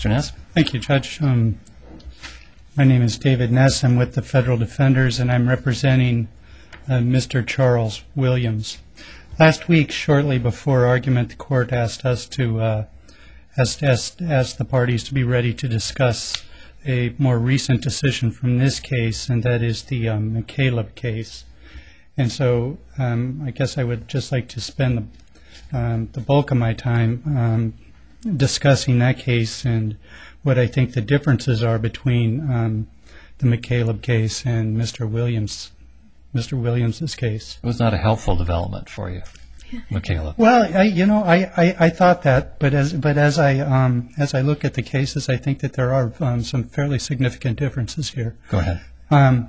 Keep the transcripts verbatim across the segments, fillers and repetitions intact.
Mister Ness. Thank you, Judge. Um, my name is David Ness. I'm with the Federal Defenders, and I'm representing uh, Mister Charles Williams. Last week, shortly before argument, the court asked us to uh, asked, asked, asked the parties to be ready to discuss a more recent decision from this case, and that is the um, McCaleb case. And so um, I guess I would just like to spend the, um, the bulk of my time um, discussing that case and what I think the differences are between um, the McCaleb case and Mister Williams, Mister Williams's case. It was not a helpful development for you, McCaleb. Well, I, you know, I, I, I thought that, but as but as I um, as I look at the cases, I think that there are um, some fairly significant differences here. Go ahead. Um,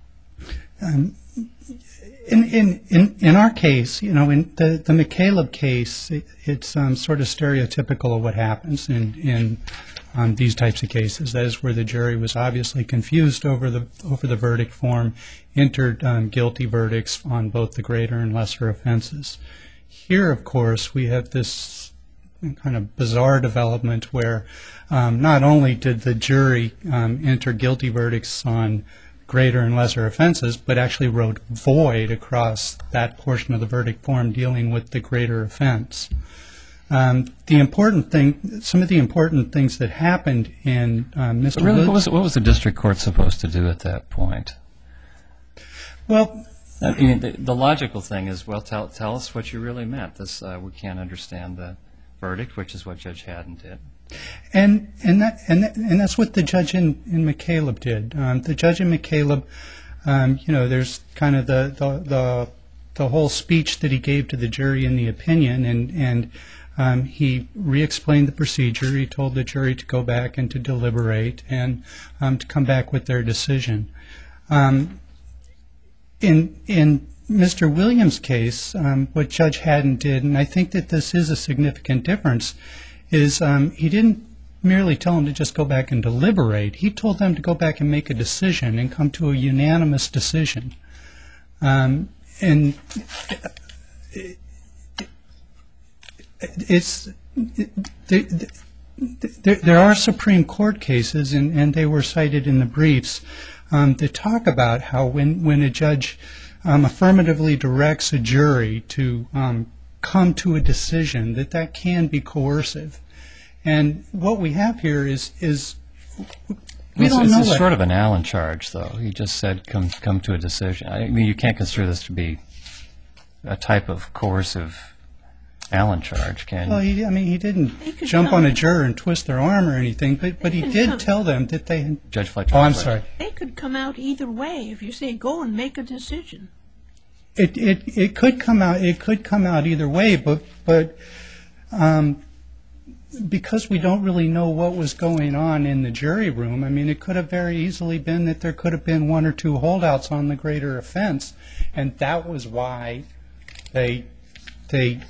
um, In, in, in, in our case, you know, in the, the McCaleb case, it, it's um, sort of stereotypical of what happens in, in um, these types of cases. That is where the jury was obviously confused over the over the verdict form, entered um, guilty verdicts on both the greater and lesser offenses. Here, of course, we have this kind of bizarre development where um, not only did the jury um, enter guilty verdicts on greater and lesser offenses, but actually wrote void across that portion of the verdict form dealing with the greater offense. Um, the important thing, some of the important things that happened in um, Mister Really, Wood- what was, what was the district court supposed to do at that point? Well, I mean, the, the logical thing is, well, tell, tell us what you really meant. This uh, we can't understand the verdict, which is what Judge Haddon did. And and that and that, and that's what the judge in, in McCaleb did. Um, the judge in McCaleb, um, you know, there's kind of the, the the the whole speech that he gave to the jury in the opinion, and and um, he re-explained the procedure. He told the jury to go back and to deliberate and um, to come back with their decision. Um, in in Mister Williams' case, um, what Judge Haddon did, and I think that this is a significant difference, is um, he didn't merely tell them to just go back and deliberate. He told them to go back and make a decision and come to a unanimous decision. Um, and it's there, there, there are Supreme Court cases, and, and they were cited in the briefs, um, that talk about how when, when a judge um, affirmatively directs a jury to um, come to a decision, that that can be coercive. And what we have here is is we it's, don't it's know It's what. short of an Allen charge, though. He just said come come to a decision. I mean, you can't consider this to be a type of coercive Allen charge, can Well, you? he, I mean, he didn't He could jump come- on a juror and twist their arm or anything, but, but he could did come- tell them that they. Judge Fletcher. Oh, I'm Fletcher. sorry. They could come out either way. If you say go and make a decision, It it it could come out. It could come out either way, but but. Um, because we don't really know what was going on in the jury room, I mean, it could have very easily been that there could have been one or two holdouts on the greater offense, and that was why they they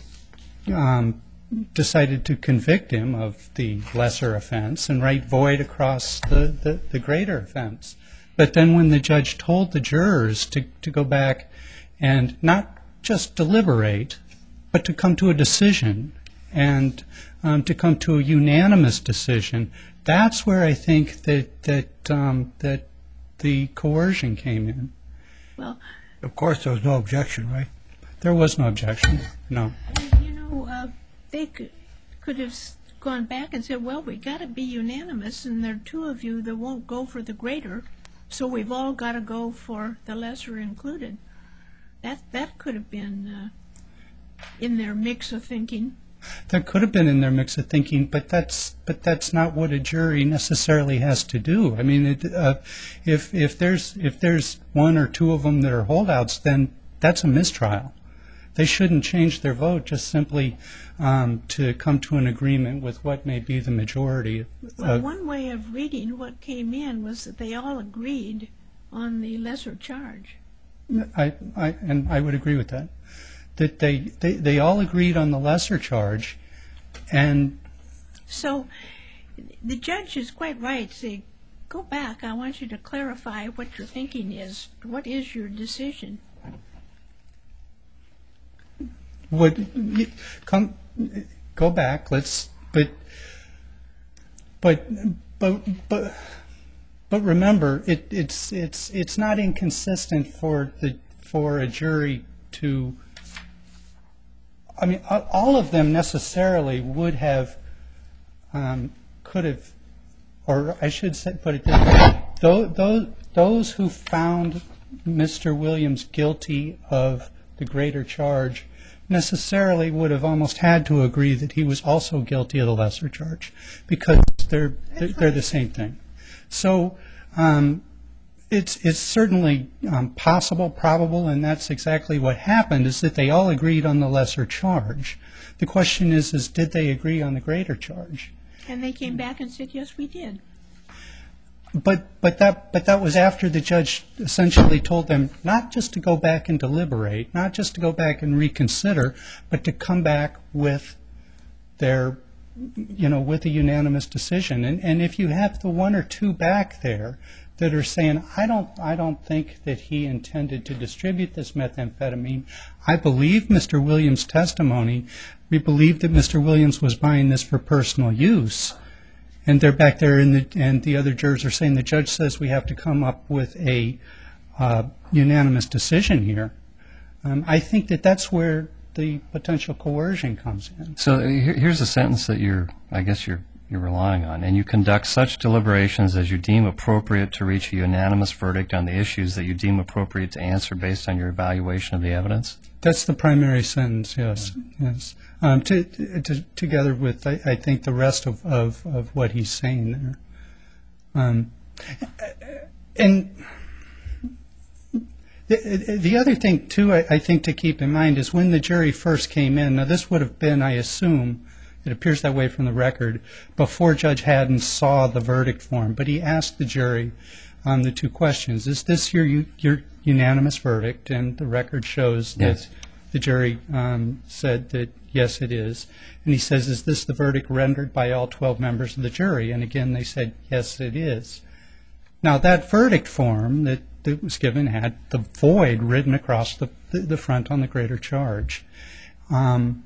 um, decided to convict him of the lesser offense and write void across the, the, the greater offense. But then when the judge told the jurors to, to go back and not just deliberate, but to come to a decision and um, to come to a unanimous decision, that's where I think that that um, that the coercion came in. well, Of course, there was no objection, right? There was no objection. No. you know, uh, they could could have s- gone back and said, well, we got to be unanimous, and there are two of you that won't go for the greater, so we've all got to go for the lesser included. That that could have been uh, in their mix of thinking. That could have been in their mix of thinking, but that's but that's not what a jury necessarily has to do. I mean, it, uh, if if there's if there's one or two of them that are holdouts, then that's a mistrial. They shouldn't change their vote just simply um, to come to an agreement with what may be the majority. Well, Uh, one way of reading what came in was that they all agreed on the lesser charge. I, I and I would agree with that. That they, they, they all agreed on the lesser charge, and So the judge is quite right. Say, go back. I want you to clarify what your thinking is. What is your decision? would come go back. Let's but but but but but remember, it, it's it's it's not inconsistent for the for a jury to. I mean, all of them necessarily would have, um, could have, or I should say, put it this way: those those those who found Mister Williams guilty of the greater charge necessarily would have almost had to agree that he was also guilty of the lesser charge, because they're they're, they're the same thing. So um, it's it's certainly um, possible, probable, and that's exactly what happened. Is that they all agreed on the lesser charge. The question is, is did they agree on the greater charge? And they came back and said, yes, we did. But but that but that was after the judge essentially told them not just to go back and deliberate, not just to go back and reconsider, but to come back with their, you know, with a unanimous decision. And and if you have the one or two back there that are saying, I don't I don't think that he intended to distribute this methamphetamine. I believe Mister Williams' testimony. We believe that Mister Williams was buying this for personal use. And they're back there, in the, and the other jurors are saying the judge says we have to come up with a uh, unanimous decision here. Um, I think that that's where the potential coercion comes in. So here, here's a sentence that you're, I guess you're you're relying on. And you conduct such deliberations as you deem appropriate to reach a unanimous verdict on the issues that you deem appropriate to answer based on your evaluation of the evidence? That's the primary sentence, yes. yes. Um, to, to, together with, I, I think, the rest of, of, of what he's saying there. Um, and the, the other thing, too, I, I think to keep in mind is when the jury first came in, now this would have been, I assume, it appears that way from the record, before Judge Haddon saw the verdict form, but he asked the jury um, the two questions. Is this your, your unanimous verdict? And the record shows yes. that the jury um, said that, yes, it is. And he says, is this the verdict rendered by all twelve members of the jury? And again, they said, yes, it is. Now, that verdict form that, that was given had the void written across the, the, the front on the greater charge. Um,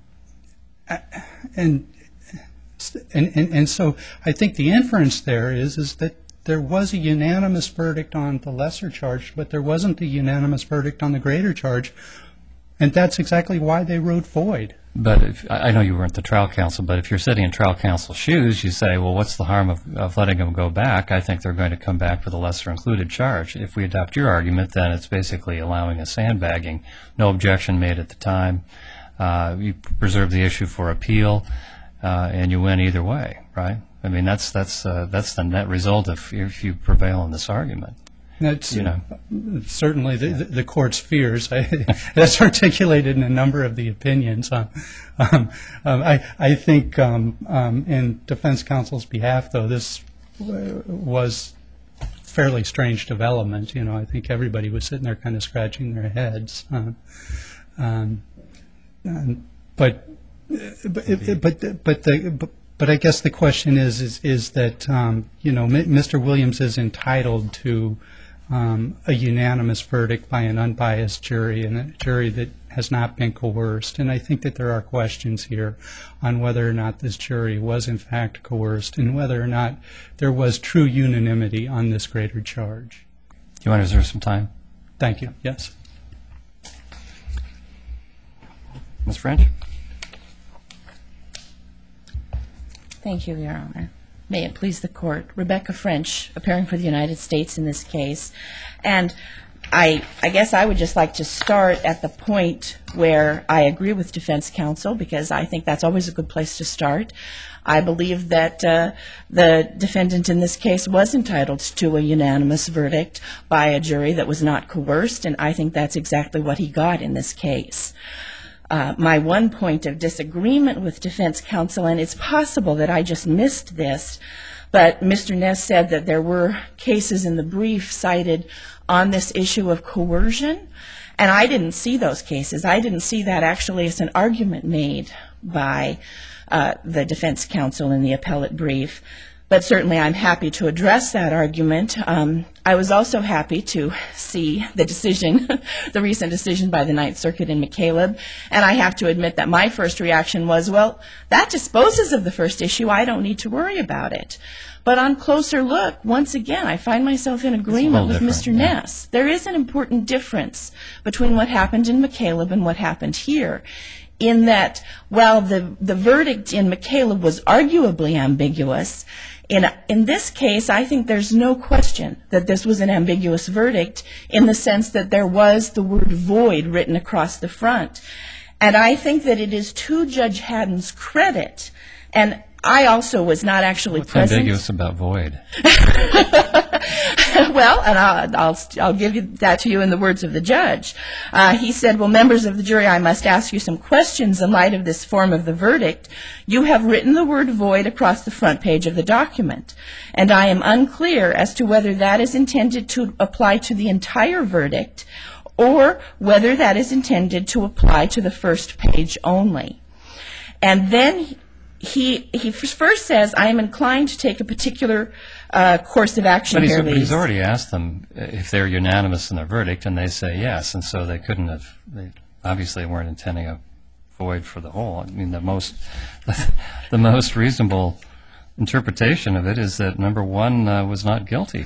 and, and, and, and so I think the inference there is, is that there was a unanimous verdict on the lesser charge, but there wasn't a unanimous verdict on the greater charge. And that's exactly why they wrote void. But if, I know you weren't the trial counsel, but if you're sitting in trial counsel's shoes, you say, well, what's the harm of, of letting them go back? I think they're going to come back with a lesser included charge. If we adopt your argument, then it's basically allowing a sandbagging. No objection made at the time. Uh, you preserve the issue for appeal, uh, and you win either way, right? I mean, that's that's uh, that's the net result if, if you prevail in this argument. That's you know. certainly the, the, the court's fears. I, that's articulated in a number of the opinions. Um, um, um, I, I think um, um, in defense counsel's behalf, though, this was fairly strange development. You know, I think everybody was sitting there kind of scratching their heads. Uh, um, um, but but but but the but, but I guess the question is is is that um, you know Mister Williams is entitled to Um, a unanimous verdict by an unbiased jury, and a jury that has not been coerced. And I think that there are questions here on whether or not this jury was in fact coerced and whether or not there was true unanimity on this greater charge. Do you want to reserve some time? Thank you. Yes. Miz French? Thank you, Your Honor. May it please the Court. Rebecca French, appearing for the United States in this case. And I, I guess I would just like to start at the point where I agree with defense counsel, because I think that's always a good place to start. I believe that uh, the defendant in this case was entitled to a unanimous verdict by a jury that was not coerced, and I think that's exactly what he got in this case. Uh, my one point of disagreement with defense counsel, and it's possible that I just missed this, but Mister Ness said that there were cases in the brief cited on this issue of coercion, and I didn't see those cases. I didn't see that actually as an argument made by uh, the defense counsel in the appellate brief. but certainly I'm happy to address that argument. Um, I was also happy to see the decision, the recent decision by the Ninth Circuit in McCaleb, and I have to admit that my first reaction was, well, that disposes of the first issue. I don't need to worry about it. But on closer look, once again, I find myself in agreement with Mister Yeah. Ness. There is an important difference between what happened in McCaleb and what happened here, in that while the, the verdict in McCaleb was arguably ambiguous, in, in this case, I think there's no question that this was an ambiguous verdict in the sense that there was the word void written across the front. And I think that it is to Judge Haddon's credit, and I also was not actually What's present. ambiguous about void? Well, and I'll, I'll, I'll give you that to you in the words of the judge. Uh, he said, well, members of the jury, I must ask you some questions in light of this form of the verdict. You have written the word void across the front page of the document, and I am unclear as to whether that is intended to apply to the entire verdict or whether that is intended to apply to the first page only. And then He he first says, I am inclined to take a particular uh, course of action But he's, here, but he's Lise. already asked them if they're unanimous in their verdict, and they say yes, and so they couldn't have, they obviously weren't intending a void for the whole. I mean, the most, the most reasonable interpretation of it is that number one uh, was not guilty.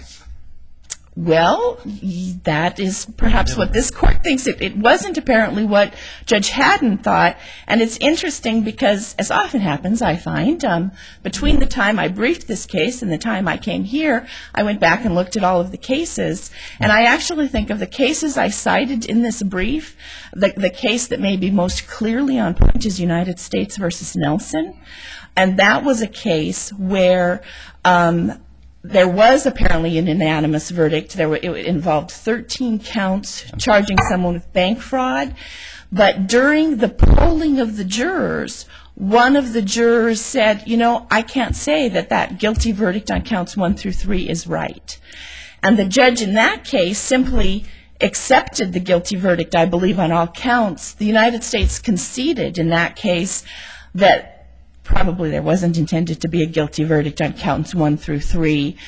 Well, y- that is perhaps what this court thinks. It, it wasn't apparently what Judge Haddon thought, and it's interesting because, as often happens, I find, um, between the time I briefed this case and the time I came here, I went back and looked at all of the cases, and I actually think of the cases I cited in this brief, the, the case that may be most clearly on point is United States versus Nelson, and that was a case where um, there was apparently an unanimous verdict. There were, it involved thirteen counts charging someone with bank fraud. But during the polling of the jurors, one of the jurors said, you know, I can't say that that guilty verdict on counts one through three is right. And the judge in that case simply accepted the guilty verdict, I believe, on all counts. The United States conceded in that case that probably there wasn't intended to be a guilty verdict on counts one through three,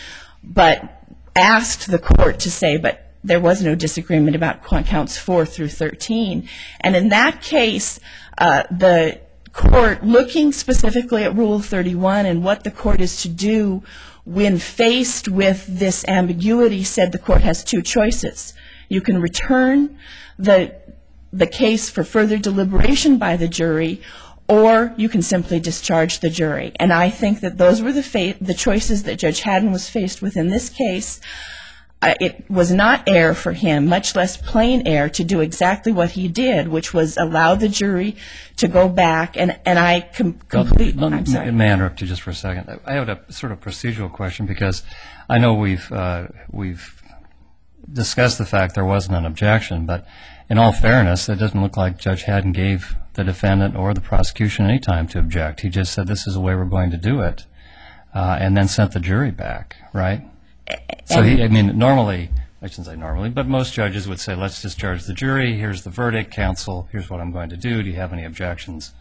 but asked the court to say, but there was no disagreement about counts four through thirteen. And in that case, uh, the court, looking specifically at Rule thirty-one and what the court is to do when faced with this ambiguity, said the court has two choices. You can return the the case for further deliberation by the jury, or you can simply discharge the jury. And I think that those were the fa- the choices that Judge Haddon was faced with in this case. Uh, it was not error for him, much less plain error, to do exactly what he did, which was allow the jury to go back. And, and I com- complete. Let me- I'm sorry. May I interrupt you just for a second? I have a sort of procedural question because I know we've uh, we've discussed the fact there wasn't an objection, but in all fairness, it doesn't look like Judge Haddon gave the defendant or the prosecution any time to object. He just said this is the way we're going to do it, uh, and then sent the jury back, right? So, he, I mean, normally, I shouldn't say normally, but most judges would say, let's discharge the jury, here's the verdict, counsel, here's what I'm going to do, do you have any objections,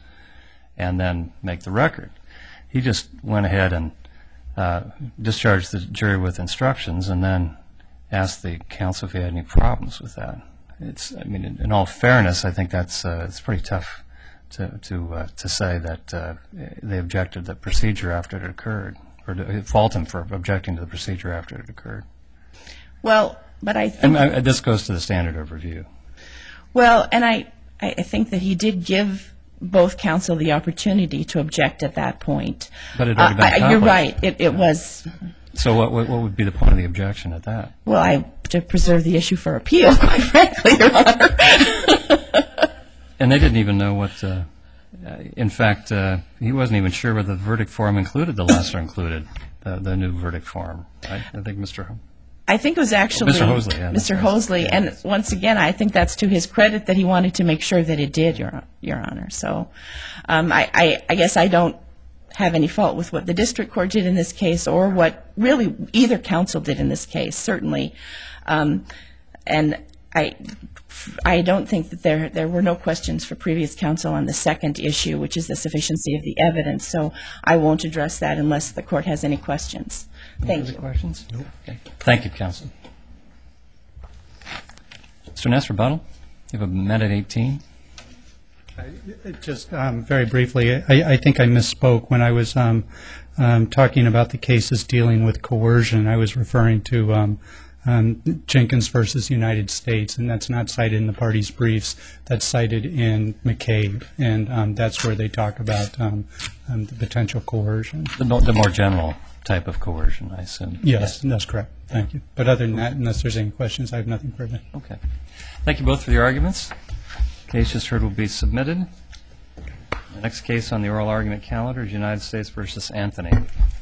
and then make the record. He just went ahead and uh, discharged the jury with instructions and then asked the counsel if he had any problems with that. It's, I mean, in, in all fairness, I think that's uh, it's pretty tough to to uh, to say that uh, they objected to the procedure after it occurred, or to fault him for objecting to the procedure after it occurred. Well, but I think... And I, this goes to the standard of review. Well, and I, I think that he did give both counsel the opportunity to object at that point. But it had already been Uh, I- You're accomplished. right. It, it was... So what, what what would be the point of the objection at that? Well, I to preserve the issue for appeal, quite frankly, Your Honor. And they didn't even know what, uh, uh, in fact, uh, he wasn't even sure whether the verdict form included the lesser included, the, the new verdict form. Right? I think Mister Ho- I think it was actually Mister Hosley, yeah, Mister that's right. Hosley, Yeah. and once again, I think that's to his credit that he wanted to make sure that it did, Your Your Honor. So, um, I, I I guess I don't have any fault with what the district court did in this case, or what really either counsel did in this case, certainly. Um, and I, I don't think that there there were no questions for previous counsel on the second issue, which is the sufficiency of the evidence. So I won't address that unless the court has any questions. Thank Any you. questions? No. Okay. Thank you, counsel. Mister Ness, rebuttal? You have a minute eighteen. Just um, very briefly, I, I think I misspoke when I was um, um, talking about the cases dealing with coercion. I was referring to um, um, Jenkins versus United States, and that's not cited in the parties' briefs. That's cited in McCabe, and um, that's where they talk about um, um, the potential coercion. The more, the more general type of coercion, I assume. Yes, that's correct. Thank you. But other than that, unless there's any questions, I have nothing further. Okay. Thank you both for your arguments. Case just heard will be submitted. The next case on the oral argument calendar is United States versus Anthony.